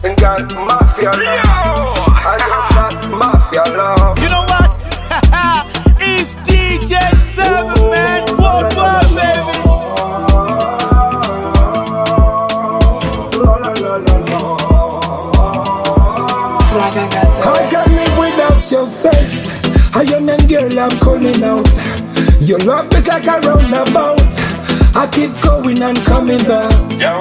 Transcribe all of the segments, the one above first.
got mafia love. I got mafia love. You know what? It's DJ 7, man. What, baby? I can't live without your face. I am a girl, I'm calling out. Your love is like a roundabout. I keep going and coming back. Yo.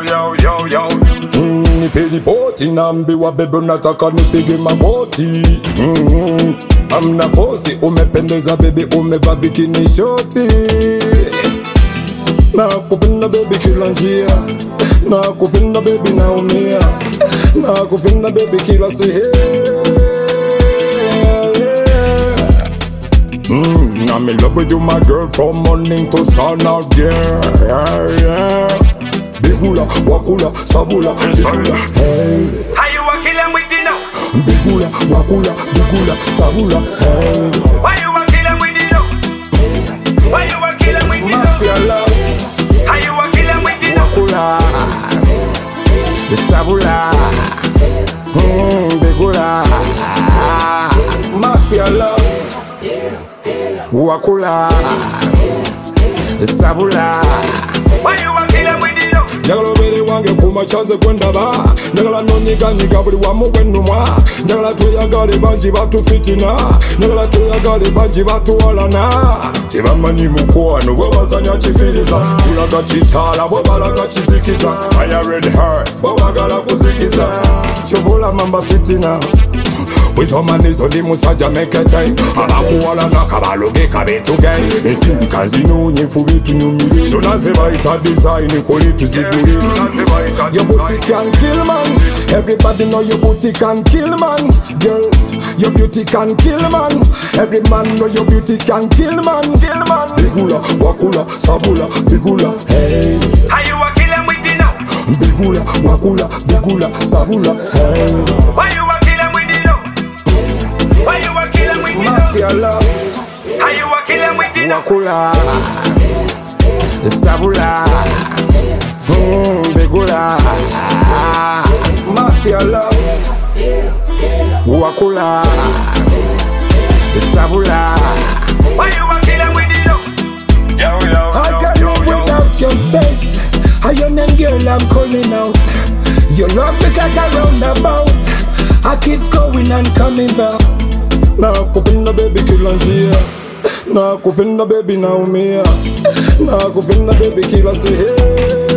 Nipigi poti naambiwa bebe unataka nipige magoti. Amna fosi umependeza baby umevaa bikini shoti. Nakupenda baby kila njia. Nakupenda baby naumia. Nakupenda baby kila sehemu. I'm in love with you, my girl, from morning to sun out, yeah. Bigula, wakula, sabula, bigula, hey. How you a killer with it now? Bigula, wakula, bigula, sabula, hey. Why you a killer with it now? Why you a killer with it now? Mafia love. How you a killer with it now? Wakula, the sabula, bigula, mafia love. Wakula, sabula. Why you a killer with it now? Njagala obere wange kuma chanze kwendaba. Njagala nonyiganyiga buli wamu bwennumwa. Njagala tweyagale bangi batufitina. Njagala tweyagale bangi batuwalana. Tebamanyi mukwano bwe bazanya kifiriza. Kulaga kitaala bwe balaga kizikiza. Fire red hearts bwe bagala kuzikiza. Kyovula mamba fitina. Wizomanyizo ndi musajja make a time. Abakuwalana kabaloge kabetugai. Ensindika zinonyefu bitunyumire. Zonna ze bayita design kole tuzigule. Your booty can kill man. Everybody know your booty can kill man. Girl, your beauty can kill man. Every man know your beauty can kill man. Bigula, wakula, sabula, bigula, hey. How you a killer with it now? Bigula, wakula, bigula, sabula, hey. Why you a killer with it now? Why you a killer with it now? Mafia love. How you a killer with it now? Wakula, sabula, bigula, mafia love. Wakula, sabula. Why you a killer with it now? I can't live without your face. I am a girl, I'm calling out. Your love is like a roundabout. I keep going and coming back. Nakupenda baby kila njia. Nakupenda baby naumia. Nakupenda baby kila sehemu.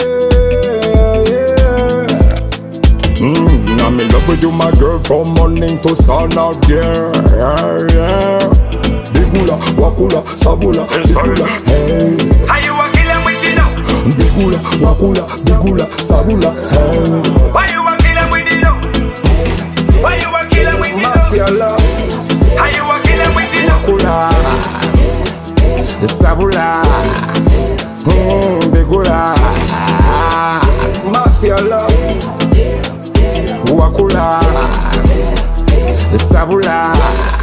I'm in love with you, my girl, from morning to sun out, yeah. Bigula, wakula, sabula, bigula, hey. How you a killer with it now? Bigula, wakula, bigula, sabula, hey. Why you a killer with it now? Why you a killer with it now? Mafia love. How you a killer with it now? Wakula, sabula, bigula, mafia love. Wakula, sabula.